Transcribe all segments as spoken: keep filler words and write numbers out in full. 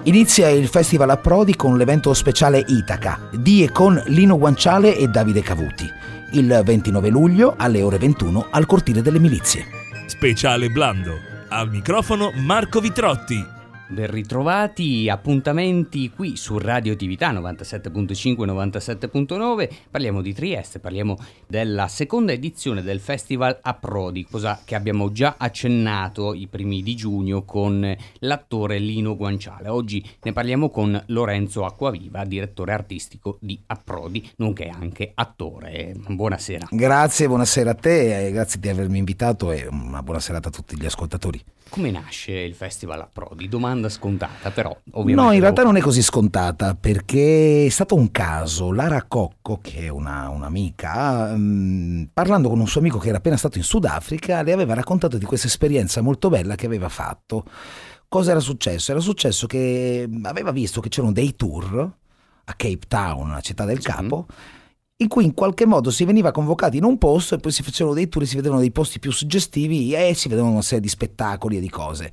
Inizia il Festival Approdi con l'evento speciale Itaca, di e con Lino Guanciale e Davide Cavuti, il ventinove luglio alle ore ventuno al Cortile delle Milizie. Speciale Blando, al microfono Marco Vitrotti. Ben ritrovati, appuntamenti qui su Radio Attività novantasette virgola cinque novantasette virgola nove. Parliamo di Trieste, parliamo della seconda edizione del Festival Approdi, cosa che abbiamo già accennato i primi di giugno con l'attore Lino Guanciale. Oggi ne parliamo con Lorenzo Acquaviva, direttore artistico di Approdi, nonché anche attore. Buonasera. Grazie, buonasera a te, e grazie di avermi invitato e una buona serata a tutti gli ascoltatori. Come nasce il Festival Approdi? Domanda scontata, però ovviamente. No, in realtà non è così scontata, perché è stato un caso. Lara Cocco, che è una, un'amica, mh, parlando con un suo amico che era appena stato in Sudafrica, le aveva raccontato di questa esperienza molto bella che aveva fatto. Cosa era successo? Era successo che aveva visto che c'erano dei tour a Cape Town, la città del sì. capo, in cui in qualche modo si veniva convocati in un posto e poi si facevano dei tour, si vedevano dei posti più suggestivi e si vedevano una serie di spettacoli e di cose.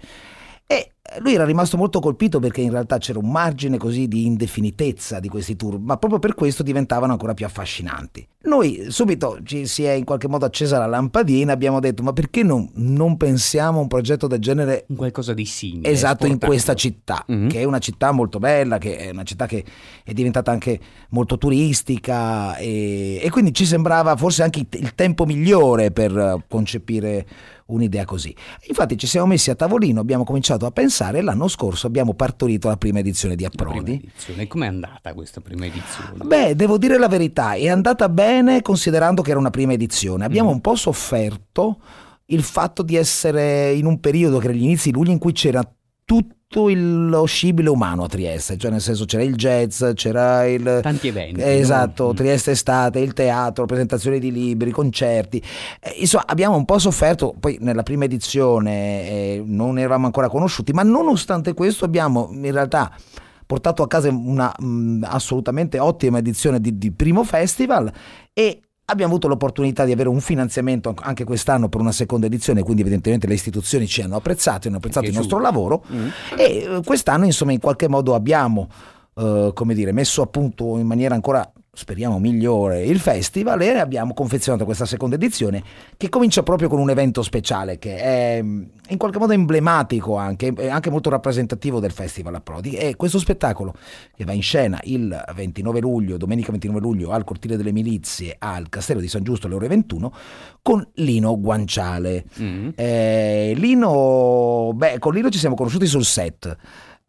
E lui era rimasto molto colpito perché in realtà c'era un margine così di indefinitezza di questi tour, ma proprio per questo diventavano ancora più affascinanti. Noi subito ci si è in qualche modo accesa la lampadina, abbiamo detto ma perché non, non pensiamo a un progetto del genere, qualcosa di simile, esatto, in sportando. questa città, mm-hmm. che è una città molto bella, che è una città che è diventata anche molto turistica e, e quindi ci sembrava forse anche il tempo migliore per concepire un'idea così. Infatti ci siamo messi a tavolino, abbiamo cominciato a pensare e l'anno scorso abbiamo partorito la prima edizione di Approdi. E com'è andata questa prima edizione? Beh, devo dire la verità, è andata bene considerando che era una prima edizione. Abbiamo mm. un po' sofferto il fatto di essere in un periodo che era gli inizi di luglio in cui c'era tutto lo scibile umano a Trieste, cioè nel senso c'era il jazz, c'era il tanti eventi, esatto, no? Trieste estate, il teatro, presentazioni di libri, concerti, eh, insomma abbiamo un po' sofferto. Poi nella prima edizione eh, non eravamo ancora conosciuti, ma nonostante questo abbiamo in realtà portato a casa una mh, assolutamente ottima edizione di, di primo festival e abbiamo avuto l'opportunità di avere un finanziamento anche quest'anno per una seconda edizione, quindi evidentemente le istituzioni ci hanno apprezzato, hanno apprezzato il nostro lavoro mm. e quest'anno insomma in qualche modo abbiamo uh, come dire messo a punto in maniera ancora speriamo migliore il festival e abbiamo confezionato questa seconda edizione che comincia proprio con un evento speciale che è in qualche modo emblematico anche, è anche molto rappresentativo del Festival Approdi. È questo spettacolo che va in scena il ventinove luglio, domenica ventinove luglio al Cortile delle Milizie al Castello di San Giusto alle ore ventuno con Lino Guanciale. Mm-hmm. eh, Lino, beh, con Lino ci siamo conosciuti sul set.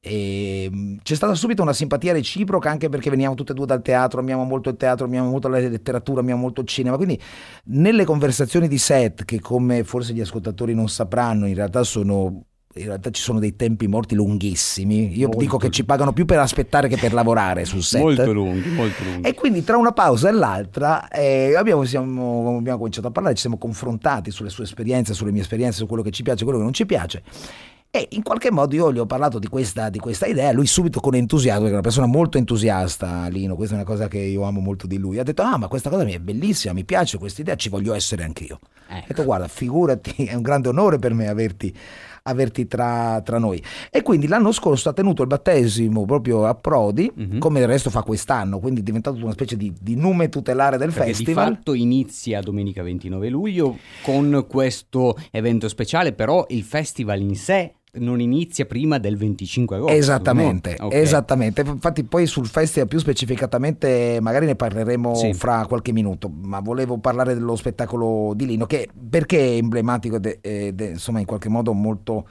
E c'è stata subito una simpatia reciproca anche perché veniamo tutte e due dal teatro, amiamo molto il teatro, amiamo molto la letteratura, amiamo molto il cinema, quindi nelle conversazioni di set che come forse gli ascoltatori non sapranno in realtà sono in realtà ci sono dei tempi morti lunghissimi, io molto dico che ci pagano più per aspettare che per lavorare sul set, molto lunghi, molto lunghi. E quindi tra una pausa e l'altra eh, abbiamo, siamo, abbiamo cominciato a parlare, ci siamo confrontati sulle sue esperienze, sulle mie esperienze, su quello che ci piace e quello che non ci piace. E in qualche modo io gli ho parlato di questa, di questa idea, lui subito con entusiasmo, perché è una persona molto entusiasta, Lino, questa è una cosa che io amo molto di lui, ha detto ah ma questa cosa mi è bellissima, mi piace questa idea, ci voglio essere anch'io. Ecco. Ho detto guarda figurati, è un grande onore per me averti, averti tra, tra noi. E quindi l'anno scorso ha tenuto il battesimo proprio a Prodi, mm-hmm. come il resto fa quest'anno, quindi è diventato una specie di, di nume tutelare del perché festival. Di fatto inizia domenica ventinove luglio con questo evento speciale, però il festival in sé non inizia prima del venticinque agosto. Esattamente, no? Okay. esattamente. Infatti poi sul festival più specificatamente magari ne parleremo sì. fra qualche minuto, ma volevo parlare dello spettacolo di Lino che perché è emblematico ed è, ed è insomma in qualche modo molto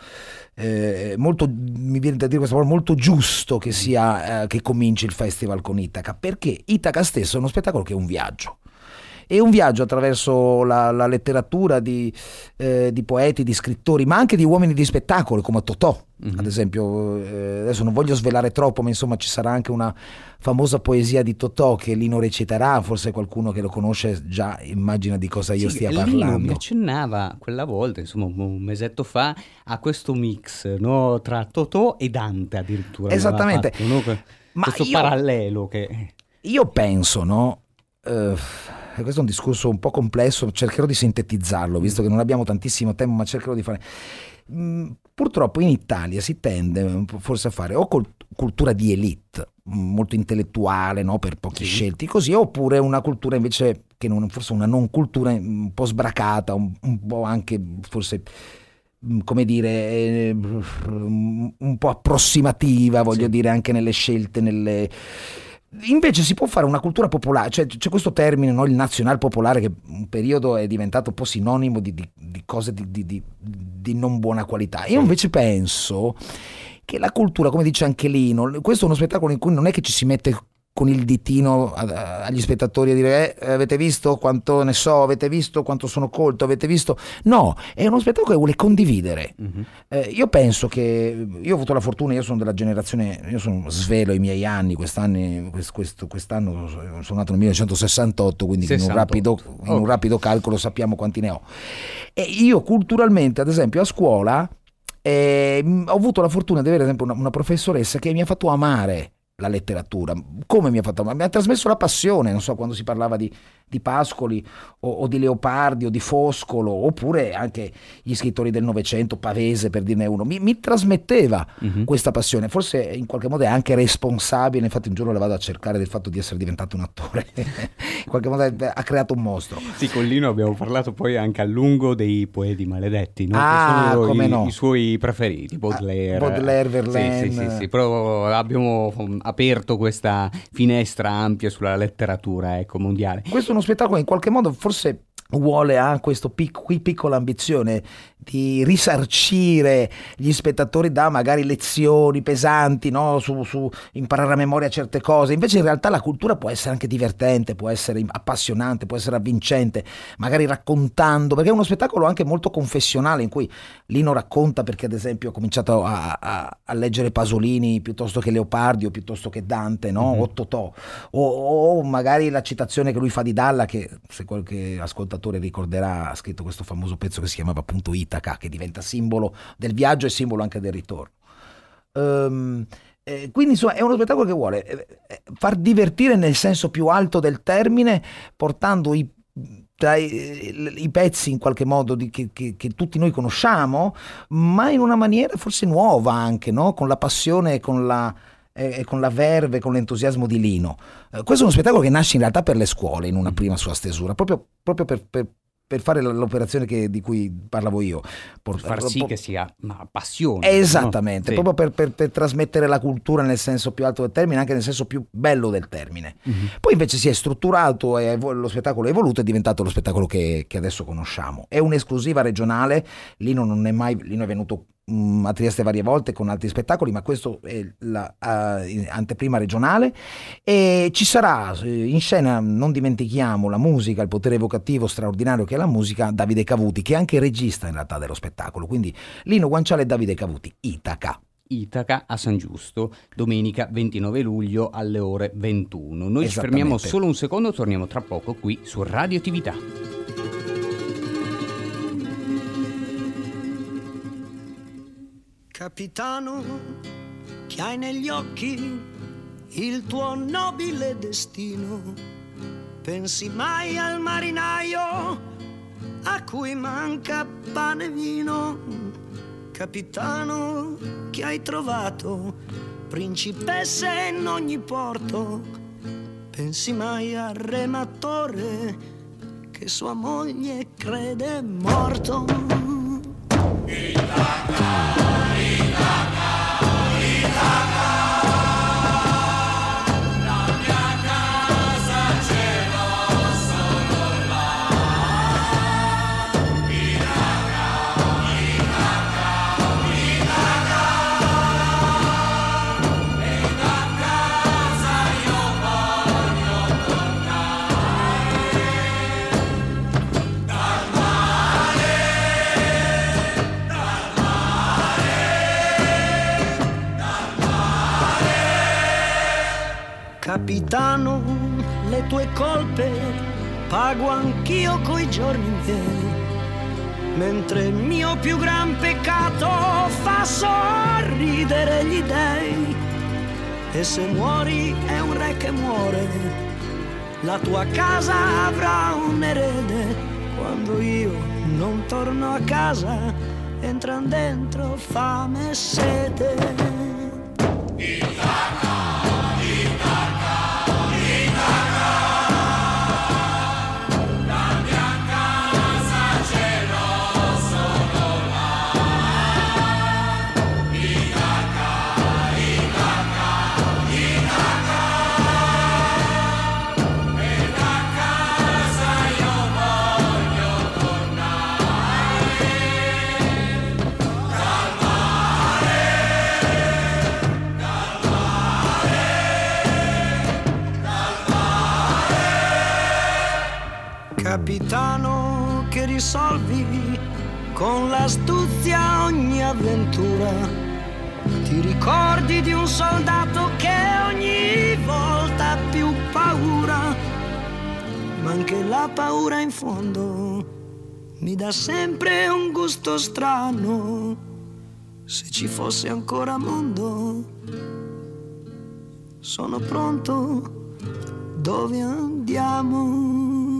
eh, molto mi viene da dire questa parola molto giusto che sia eh, che cominci il festival con Itaca, perché Itaca stesso è uno spettacolo che è un viaggio. È un viaggio attraverso la, la letteratura di, eh, di poeti, di scrittori, ma anche di uomini di spettacolo come Totò, mm-hmm. ad esempio. Eh, adesso non voglio svelare troppo, ma insomma ci sarà anche una famosa poesia di Totò che Lino reciterà, forse qualcuno che lo conosce già immagina di cosa io sì, stia Lino parlando. Mi accennava quella volta, insomma un mesetto fa, a questo mix, no, tra Totò e Dante addirittura. Esattamente. Fatto, no? Ma questo io, parallelo che... Io penso, no... Uh, questo è un discorso un po' complesso, cercherò di sintetizzarlo visto che non abbiamo tantissimo tempo, ma cercherò di fare mm, purtroppo in Italia si tende forse a fare o, col, cultura di elite, molto intellettuale, no? Per pochi sì. scelti così, oppure una cultura invece che non, forse una non cultura un po' sbracata, un, un po' anche forse, come dire, un po' approssimativa, voglio sì. dire, anche nelle scelte, nelle... Invece si può fare una cultura popolare, cioè c'è questo termine, no? Il nazional popolare, che un periodo è diventato un po' sinonimo di, di, di cose di, di, di, di non buona qualità. Io invece penso che la cultura, come dice anche Lino, questo è uno spettacolo in cui non è che ci si mette con il ditino agli spettatori a dire eh, avete visto quanto ne so, avete visto quanto sono colto, avete visto... No, è uno spettacolo che vuole condividere. Uh-huh. Eh, io penso che... Io ho avuto la fortuna, io sono della generazione, io sono svelo i miei anni, quest'anno, quest, questo, quest'anno sono nato nel millenovecentosessantotto, quindi in un, rapido, in un rapido calcolo sappiamo quanti ne ho. E io culturalmente, ad esempio, a scuola eh, ho avuto la fortuna di avere, ad esempio, una, una professoressa che mi ha fatto amare la letteratura. Come mi ha fatto? Mi ha trasmesso la passione, non so, quando si parlava di, di Pascoli o, o di Leopardi o di Foscolo, oppure anche gli scrittori del Novecento, Pavese per dirne uno, mi, mi trasmetteva uh-huh. questa passione. Forse in qualche modo è anche responsabile, infatti un giorno le vado a cercare del fatto di essere diventato un attore. In qualche modo ha creato un mostro. Sì, con Lino abbiamo parlato poi anche a lungo dei poeti maledetti, no? Ah, che sono come i, no. i suoi preferiti, Baudelaire. Ah, Baudelaire, Verlaine. Sì, sì, sì, sì, però abbiamo aperto questa finestra ampia sulla letteratura, ecco, mondiale. Questo è uno spettacolo in qualche modo forse vuole anche questa pic- qui piccola ambizione di risarcire gli spettatori da magari lezioni pesanti, no? su, su imparare a memoria certe cose. Invece in realtà la cultura può essere anche divertente, può essere appassionante, può essere avvincente, magari raccontando, perché è uno spettacolo anche molto confessionale in cui Lino racconta perché ad esempio ho cominciato a, a, a leggere Pasolini piuttosto che Leopardi o piuttosto che Dante, no? Mm-hmm. o Totò, o, o magari la citazione che lui fa di Dalla, che se qualche ascoltatore ricorderà ha scritto questo famoso pezzo che si chiamava appunto Itaca, che diventa simbolo del viaggio e simbolo anche del ritorno. Um, eh, quindi insomma è uno spettacolo che vuole eh, far divertire nel senso più alto del termine, portando i, tra i, i pezzi in qualche modo di, che, che, che tutti noi conosciamo, ma in una maniera forse nuova anche, no? Con la passione e con la e con la verve, con l'entusiasmo di Lino. Eh, questo è uno spettacolo che nasce in realtà per le scuole in una prima sua stesura, proprio, proprio per, per, per fare l'operazione che, di cui parlavo io. Per far sì che sia ma passione. Esattamente, no? Sì. proprio per, per, per trasmettere la cultura nel senso più alto del termine, anche nel senso più bello del termine. Mm-hmm. Poi invece si è strutturato e lo spettacolo è evoluto, è diventato lo spettacolo che, che adesso conosciamo. È un'esclusiva regionale, Lino non è mai, Lino è venuto a Trieste varie volte con altri spettacoli, ma questo è la uh, anteprima regionale, e ci sarà in scena, non dimentichiamo la musica, il potere evocativo straordinario che è la musica, Davide Cavuti, che è anche regista in realtà dello spettacolo. Quindi Lino Guanciale e Davide Cavuti, Itaca. Itaca a San Giusto, domenica ventinove luglio alle ore ventuno. Noi ci fermiamo solo un secondo, torniamo tra poco qui su Radio Attività. Capitano, che hai negli occhi il tuo nobile destino, pensi mai al marinaio a cui manca pane e vino? Capitano, che hai trovato principesse in ogni porto, pensi mai al rematore che sua moglie crede morto? Itaca! Capitano, le tue colpe pago anch'io coi giorni miei, mentre il mio più gran peccato fa sorridere gli dèi. E se muori è un re che muore, la tua casa avrà un erede. Quando io non torno a casa, entran dentro fame e sete. Capitano che risolvi con l'astuzia ogni avventura, ti ricordi di un soldato che ogni volta ha più paura, ma anche la paura in fondo mi dà sempre un gusto strano. Se ci fosse ancora mondo, sono pronto, dove andiamo?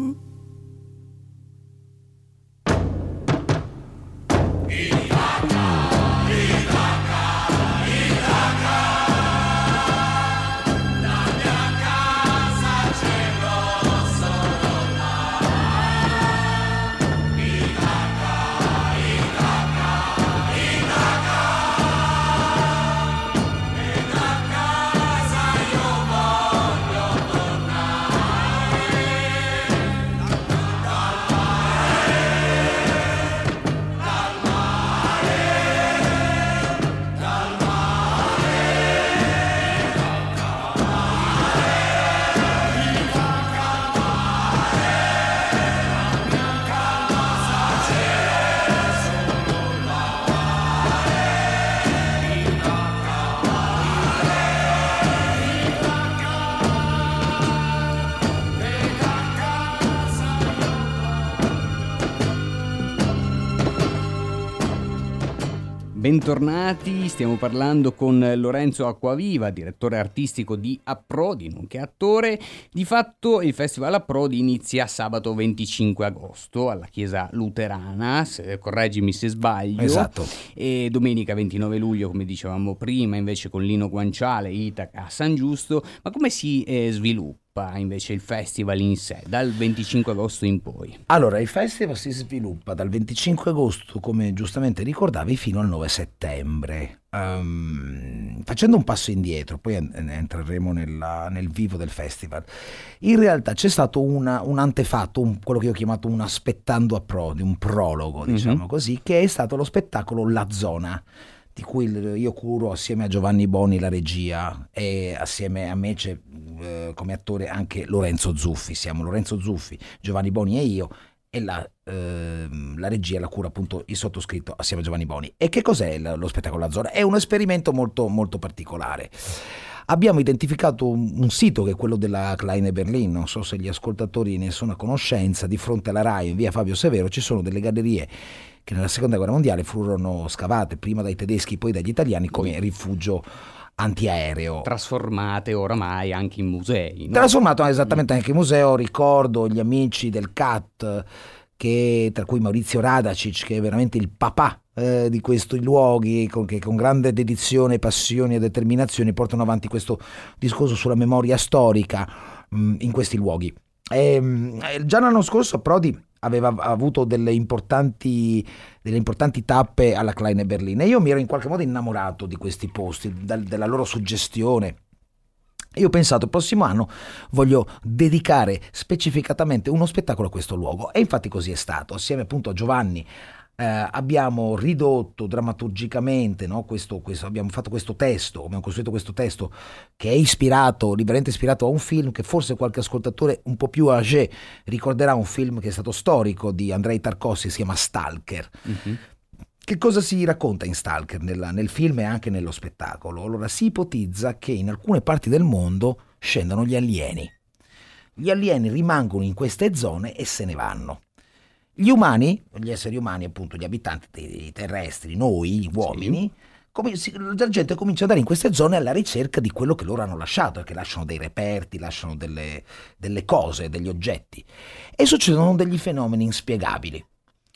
Bentornati, stiamo parlando con Lorenzo Acquaviva, direttore artistico di Approdi, nonché attore. Di fatto il Festival Approdi inizia sabato venticinque agosto alla Chiesa Luterana, se, correggimi se sbaglio. Esatto. E domenica ventinove luglio, come dicevamo prima, invece con Lino Guanciale, Itaca a San Giusto. Ma come si eh, sviluppa invece il festival in sé, dal venticinque agosto in poi? Allora, il festival si sviluppa dal venticinque agosto, come giustamente ricordavi, fino al nove settembre. Um, facendo un passo indietro, poi entreremo nella, nel vivo del festival. In realtà c'è stato una, un antefatto, un, quello che io ho chiamato un aspettando Approdi, un prologo, diciamo mm-hmm. così, che è stato lo spettacolo La Zona, di cui io curo assieme a Giovanni Boni la regia, e assieme a me c'è eh, come attore anche Lorenzo Zuffi. Siamo Lorenzo Zuffi, Giovanni Boni e io, e la, eh, la regia la cura appunto il sottoscritto assieme a Giovanni Boni. E che cos'è lo, lo spettacolo La Zona? È un esperimento molto, molto particolare. Abbiamo identificato un, un sito che è quello della Kleine Berlin, non so se gli ascoltatori ne sono a conoscenza. Di fronte alla Rai in via Fabio Severo ci sono delle gallerie che nella seconda guerra mondiale furono scavate prima dai tedeschi, poi dagli italiani, come rifugio antiaereo. Trasformate oramai anche in musei, no? Trasformato esattamente anche in museo. Ricordo gli amici del C A T, che, tra cui Maurizio Radacic, che è veramente il papà eh, di questi luoghi, con, che con grande dedizione, passione e determinazione portano avanti questo discorso sulla memoria storica mh, in questi luoghi. E, già l'anno scorso Approdi aveva avuto delle importanti, delle importanti tappe alla Kleine Berlin, e io mi ero in qualche modo innamorato di questi posti, da, della loro suggestione. E io ho pensato, il prossimo anno voglio dedicare specificatamente uno spettacolo a questo luogo, e infatti così è stato. Assieme appunto a Giovanni eh, abbiamo ridotto drammaturgicamente, no, questo, questo, abbiamo fatto questo testo, abbiamo costruito questo testo che è ispirato, liberamente ispirato a un film che forse qualche ascoltatore un po' più âgé ricorderà, un film che è stato storico di Andrei Tarkovsky, si chiama Stalker. Mm-hmm. Che cosa si racconta in Stalker, nella, nel film e anche nello spettacolo? Allora, si ipotizza che in alcune parti del mondo scendano gli alieni. Gli alieni rimangono in queste zone e se ne vanno. Gli umani, gli esseri umani, appunto gli abitanti dei terrestri, noi, gli uomini, sì. come, si, la gente comincia ad andare in queste zone alla ricerca di quello che loro hanno lasciato, perché lasciano dei reperti, lasciano delle, delle cose, degli oggetti, e succedono degli fenomeni inspiegabili.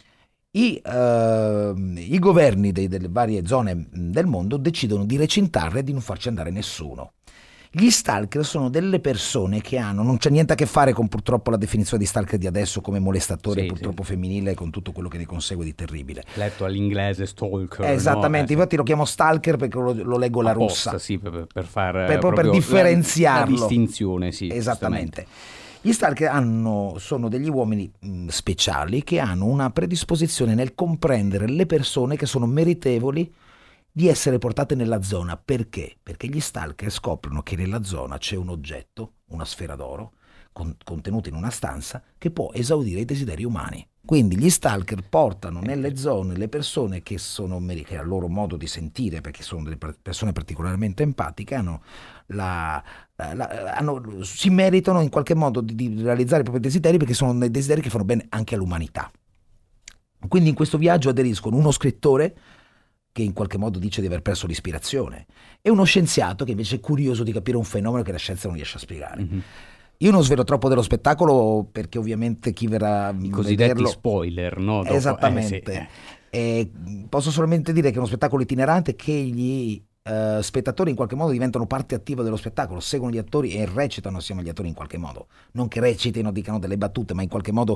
I, uh, i governi dei, delle varie zone del mondo decidono di recintarle e di non farci andare nessuno. Gli stalker sono delle persone che hanno, non c'è niente a che fare con purtroppo la definizione di stalker di adesso come molestatore, sì, purtroppo sì, femminile, con tutto quello che ne consegue di terribile. Letto all'inglese stalker. Esattamente, no? Infatti lo chiamo stalker perché lo, lo leggo la russa. Sì, per, per far per, per differenziarlo. La, la distinzione, sì. Esattamente. Gli stalker hanno, sono degli uomini mh, speciali che hanno una predisposizione nel comprendere le persone che sono meritevoli di essere portate nella zona. Perché? Perché gli stalker scoprono che nella zona c'è un oggetto, una sfera d'oro, con, contenuta in una stanza, che può esaudire i desideri umani. Quindi gli stalker portano nelle zone le persone che sono, che a loro modo di sentire, perché sono delle persone particolarmente empatiche, hanno la, la, hanno, si meritano in qualche modo di, di realizzare i propri desideri, perché sono dei desideri che fanno bene anche all'umanità. Quindi in questo viaggio aderiscono uno scrittore che in qualche modo dice di aver perso l'ispirazione, e uno scienziato che invece è curioso di capire un fenomeno che la scienza non riesce a spiegare. Mm-hmm. Io non svelo troppo dello spettacolo perché ovviamente chi verrà a i cosiddetti vederlo... spoiler, no? Dopo, Esattamente. Eh, sì. E posso solamente dire che è uno spettacolo itinerante, che gli uh, spettatori in qualche modo diventano parte attiva dello spettacolo, seguono gli attori e recitano assieme agli attori in qualche modo. Non che recitino, dicano delle battute, ma in qualche modo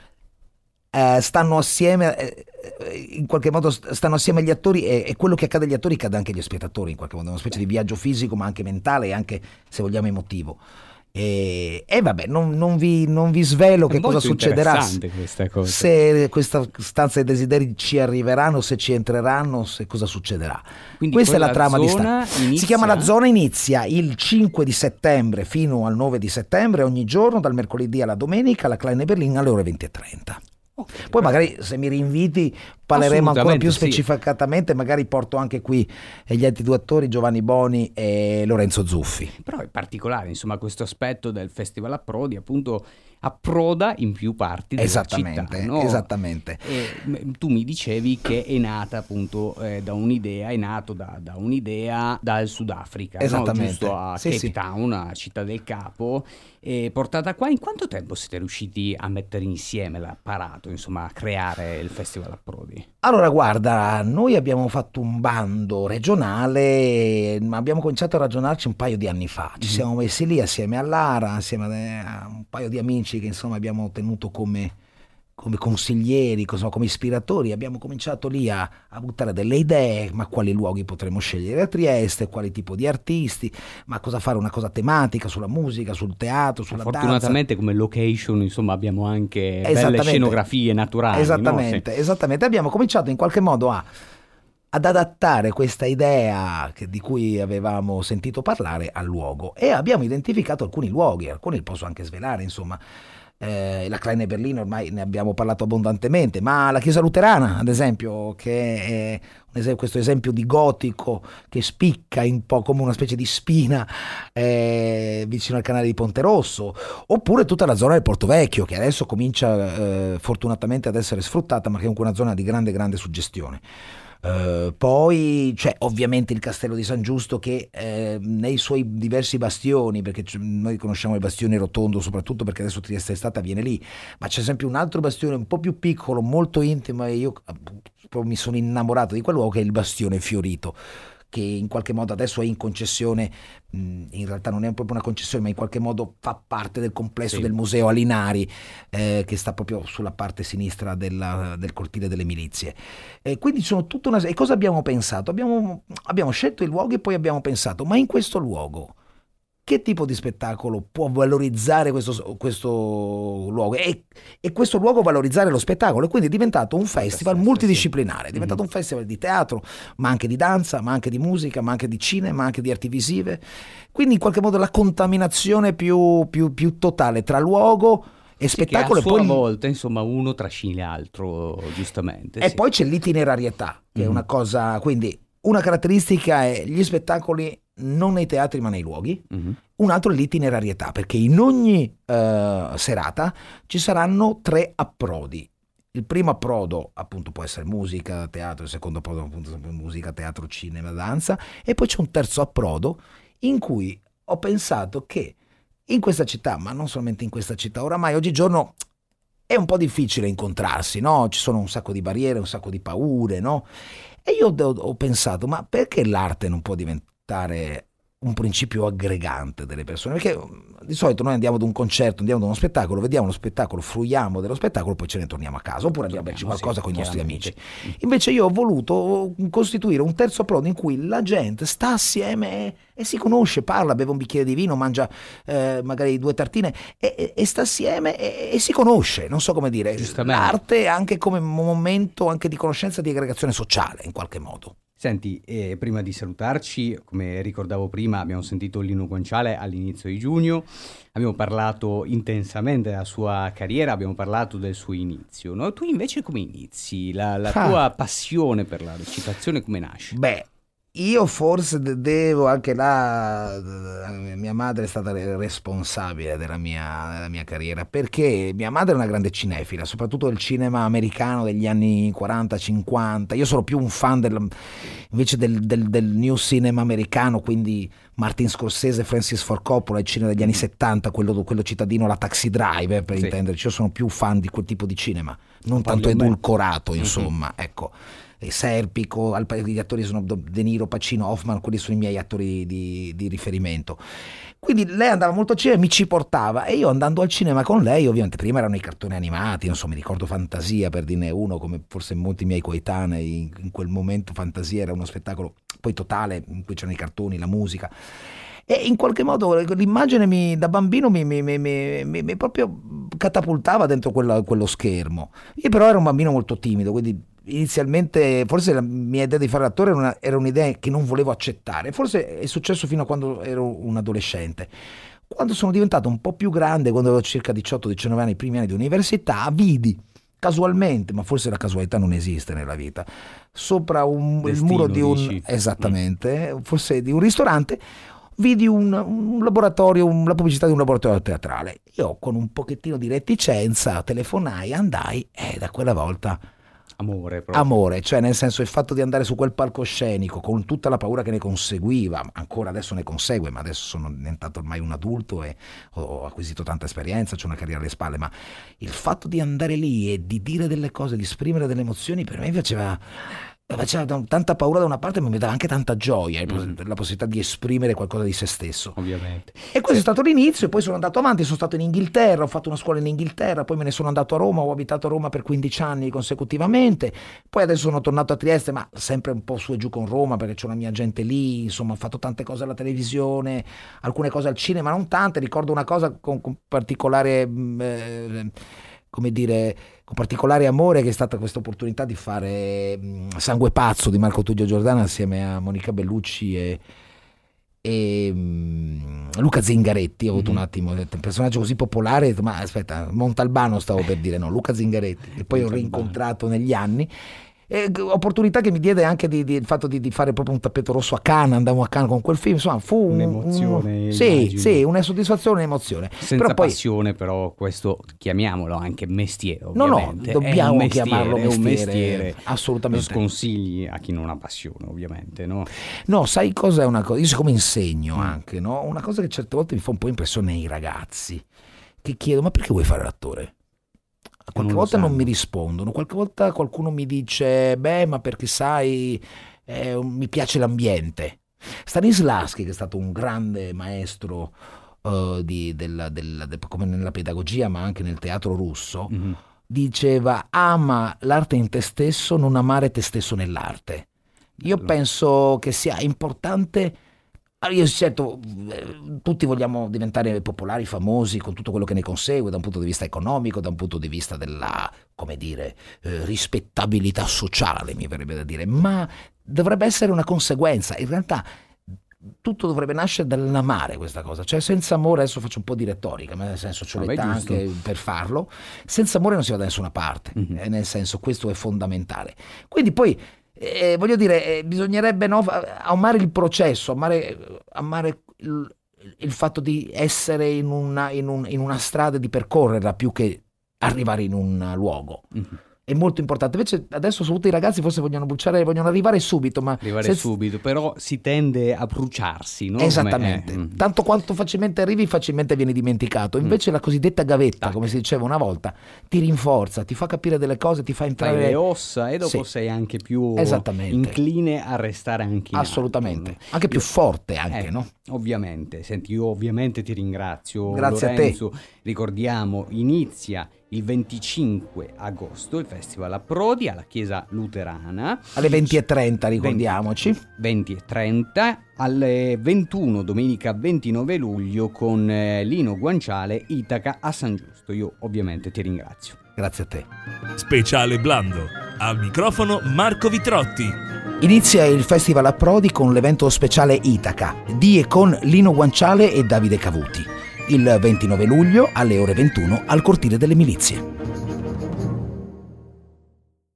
uh, stanno assieme, uh, in qualche modo stanno assieme agli attori, e, e quello che accade agli attori accade anche agli spettatori in qualche modo. È una specie di viaggio fisico, ma anche mentale e anche, se vogliamo, emotivo. E, e vabbè, non, non, vi, non vi svelo che cosa succederà, questa cosa. Se questa stanza dei desideri ci arriveranno, se ci entreranno, se cosa succederà. Quindi questa è la trama di sta. Inizia... Si chiama La Zona, inizia il cinque di settembre fino al nove di settembre, ogni giorno dal mercoledì alla domenica alla Kleine Berlin alle ore venti e trenta. Okay, poi magari se mi rinviti parleremo ancora più specificatamente, sì. Magari porto anche qui gli altri due attori, Giovanni Boni e Lorenzo Zuffi. Però è particolare, insomma, questo aspetto del Festival Approdi, appunto approda in più parti della esattamente, città, no? Esattamente. E tu mi dicevi che è nata appunto eh, da un'idea, è nato da, da un'idea dal Sudafrica, esattamente, no? Giusto a sì, Cape sì. Town, a Città del Capo, e portata qua. In quanto tempo siete riusciti a mettere insieme l'apparato, insomma, a creare il Festival Approdi? Allora, guarda, noi abbiamo fatto un bando regionale, ma abbiamo cominciato a ragionarci un paio di anni fa. Ci mm. siamo messi lì assieme a Lara, assieme a un paio di amici che insomma abbiamo tenuto come, come consiglieri, insomma, come ispiratori. Abbiamo cominciato lì a, a buttare delle idee, ma quali luoghi potremmo scegliere a Trieste, quali tipo di artisti, ma cosa fare, una cosa tematica sulla musica, sul teatro, sulla Fortunatamente danza. Come location insomma abbiamo anche belle scenografie naturali. Esattamente, no? Sì. Esattamente. Abbiamo cominciato in qualche modo a ad adattare questa idea che, di cui avevamo sentito parlare al luogo, e abbiamo identificato alcuni luoghi, alcuni li posso anche svelare, insomma. Eh, la Kleine Berlin ormai ne abbiamo parlato abbondantemente, ma la chiesa luterana ad esempio, che è un esempio, questo esempio di gotico che spicca un po' come una specie di spina eh, vicino al canale di Ponte Rosso, oppure tutta la zona del Porto Vecchio, che adesso comincia eh, fortunatamente ad essere sfruttata, ma che è comunque una zona di grande grande suggestione. Uh, poi c'è ovviamente il Castello di San Giusto, che eh, nei suoi diversi bastioni, perché noi conosciamo il bastione rotondo soprattutto perché adesso Trieste Estate avviene lì, ma c'è sempre un altro bastione un po' più piccolo, molto intimo, e io mi sono innamorato di quel luogo, che è il Bastione Fiorito, che in qualche modo adesso è in concessione, in realtà non è proprio una concessione, ma in qualche modo fa parte del complesso, sì, del Museo Alinari, eh, che sta proprio sulla parte sinistra della, del cortile delle milizie. E quindi sono tutta una... E cosa abbiamo pensato? Abbiamo, abbiamo scelto i luoghi e poi abbiamo pensato, ma in questo luogo che tipo di spettacolo può valorizzare questo, questo luogo, e, e questo luogo valorizzare lo spettacolo, e quindi è diventato un festival multidisciplinare, è diventato mm-hmm. un festival di teatro, ma anche di danza, ma anche di musica, ma anche di cinema, ma anche di arti visive, quindi in qualche modo la contaminazione più, più, più totale tra luogo e sì, spettacolo, che a e poi sua volta insomma uno trascina l'altro, giustamente, e sì. Poi c'è l'itinerarietà, che mm-hmm. è una cosa, quindi una caratteristica è gli spettacoli non nei teatri ma nei luoghi, mm-hmm. un altro è l'itinerarietà, perché in ogni uh, serata ci saranno tre approdi. Il primo approdo appunto può essere musica, teatro, il secondo approdo appunto musica, teatro, cinema, danza, e poi c'è un terzo approdo in cui ho pensato che in questa città, ma non solamente in questa città, oramai oggigiorno è un po' difficile incontrarsi, no? Ci sono un sacco di barriere, un sacco di paure, no? E io ho, ho pensato, ma perché l'arte non può diventare un principio aggregante delle persone? Perché di solito noi andiamo ad un concerto, andiamo ad uno spettacolo, vediamo lo spettacolo, fruiamo dello spettacolo, poi ce ne torniamo a casa, oppure andiamo a berci qualcosa sì, con i nostri amici. Invece io ho voluto costituire un terzo approdo in cui la gente sta assieme e, e si conosce, parla, beve un bicchiere di vino, mangia eh, magari due tartine e, e, e sta assieme e, e si conosce, non so come dire, l'arte anche come momento anche di conoscenza, di aggregazione sociale in qualche modo. Senti, eh, prima di salutarci, come ricordavo prima, abbiamo sentito Lino Guanciale all'inizio di giugno, abbiamo parlato intensamente della sua carriera, abbiamo parlato del suo inizio, no? Tu invece come inizi? La, la ah. tua passione per la recitazione come nasce? Beh, io forse devo, anche là, mia madre è stata responsabile della mia, della mia carriera, perché mia madre è una grande cinefila, soprattutto del cinema americano degli anni quaranta cinquanta. Io sono più un fan del, invece del, del, del new cinema americano, quindi Martin Scorsese, Francis Ford Coppola, il cinema degli anni settanta, quello, quello cittadino, la Taxi Driver, per sì. intenderci. Io sono più fan di quel tipo di cinema, non tanto edulcorato, insomma, mm-hmm. ecco. Serpico, gli attori sono De Niro, Pacino, Hoffman, quelli sono i miei attori di, di riferimento. Quindi lei andava molto al cinema, mi ci portava, e io andando al cinema con lei, ovviamente prima erano i cartoni animati, non so, mi ricordo Fantasia per dirne uno, come forse molti miei coetanei, in quel momento Fantasia era uno spettacolo poi totale in cui c'erano i cartoni, la musica, e in qualche modo l'immagine mi, da bambino mi, mi, mi, mi, mi, mi proprio catapultava dentro quella, quello schermo. Io però ero un bambino molto timido, quindi inizialmente forse la mia idea di fare l'attore era, una, era un'idea che non volevo accettare, forse è successo fino a quando ero un adolescente. Quando sono diventato un po' più grande, quando avevo circa diciotto diciannove anni, i primi anni di università, vidi casualmente, ma forse la casualità non esiste nella vita, sopra un, il muro di un dici. esattamente, forse di un ristorante, vidi un, un laboratorio, un, la pubblicità di un laboratorio teatrale. Io con un pochettino di reticenza telefonai, andai e da quella volta Amore, proprio. Amore, cioè nel senso il fatto di andare su quel palcoscenico con tutta la paura che ne conseguiva, ancora adesso ne consegue, ma adesso sono diventato ormai un adulto e ho acquisito tanta esperienza, c'ho una carriera alle spalle, ma il fatto di andare lì e di dire delle cose, di esprimere delle emozioni, per me faceva... faceva tanta paura da una parte, ma mi dava anche tanta gioia, mm. la possibilità di esprimere qualcosa di se stesso, ovviamente. E questo è stato l'inizio, e poi sono andato avanti, sono stato in Inghilterra, ho fatto una scuola in Inghilterra, poi me ne sono andato a Roma, ho abitato a Roma per quindici anni consecutivamente, poi adesso sono tornato a Trieste, ma sempre un po' su e giù con Roma perché c'ho la mia gente lì, insomma ho fatto tante cose alla televisione, alcune cose al cinema, non tante. Ricordo una cosa con, con particolare eh, come dire, con particolare amore, che è stata questa opportunità di fare mh, Sangue Pazzo di Marco Tullio Giordano assieme a Monica Bellucci e, e mh, Luca Zingaretti. Ho avuto mm-hmm. un attimo, ho detto, un personaggio così popolare, ho detto, ma aspetta, Montalbano stavo per dire, no, Luca Zingaretti, che poi ho rincontrato negli anni. E opportunità che mi diede anche di, di, il fatto di, di fare proprio un tappeto rosso a Cannes, andavo a Cannes con quel film, insomma fu un, un'emozione, un, sì, sì, una soddisfazione e un'emozione. Senza però poi, passione, però questo chiamiamolo anche mestiere, No, no, ovviamente. dobbiamo mestiere, chiamarlo mestiere, è un mestiere, assolutamente. Lo sconsigli a chi non ha passione, ovviamente, no? No, sai cosa è una cosa? Io siccome insegno anche, no? Una cosa che certe volte mi fa un po' impressione ai ragazzi, che chiedono, ma perché vuoi fare l'attore? Qualche non volta non mi rispondono, qualche volta qualcuno mi dice, beh, ma perché sai, eh, mi piace l'ambiente. Stanislavski, che è stato un grande maestro uh, di, della, della, de, come nella pedagogia, ma anche nel teatro russo, mm-hmm. diceva, ama l'arte in te stesso, non amare te stesso nell'arte. Io allora. penso che sia importante. Io certo, tutti vogliamo diventare popolari, famosi, con tutto quello che ne consegue da un punto di vista economico, da un punto di vista della, come dire, eh, rispettabilità sociale, mi verrebbe da dire, ma dovrebbe essere una conseguenza. In realtà tutto dovrebbe nascere dall'amare questa cosa, cioè senza amore, adesso faccio un po' di retorica, ma nel senso c'ho l'età anche per farlo, senza amore non si va da nessuna parte, mm-hmm. eh, nel senso questo è fondamentale. Quindi poi Eh, voglio dire, eh, bisognerebbe no, amare il processo, amare, amare il, il fatto di essere in una, in, un, in una strada, di percorrerla più che arrivare in un luogo. Mm-hmm. è molto importante. Invece adesso soprattutto i ragazzi forse vogliono bruciare, vogliono arrivare subito, ma arrivare senza... subito, però si tende a bruciarsi, no? Esattamente, Come, eh. tanto quanto facilmente arrivi facilmente viene dimenticato. Invece mm. la cosiddetta gavetta, Tac. come si diceva una volta, ti rinforza, ti fa capire delle cose, ti fa entrare Fai le ossa e dopo sì. sei anche più Esattamente. incline a restare anche in assolutamente alto. anche più Io, forte anche, eh, no? Ovviamente, senti, io ovviamente ti ringrazio. Grazie Lorenzo. a te. Ricordiamo, inizia il venticinque agosto il Festival Approdi alla Chiesa Luterana Alle venti e trenta, ricordiamoci. venti e trenta, alle ventuno domenica ventinove luglio con eh, Lino Guanciale, Itaca a San Giusto. Io ovviamente ti ringrazio. Grazie a te. Speciale Blando. Al microfono Marco Vitrotti. Inizia il Festival Approdi con l'evento speciale Itaca di e con Lino Guanciale e Davide Cavuti, il ventinove luglio alle ore ventuno al Cortile delle Milizie.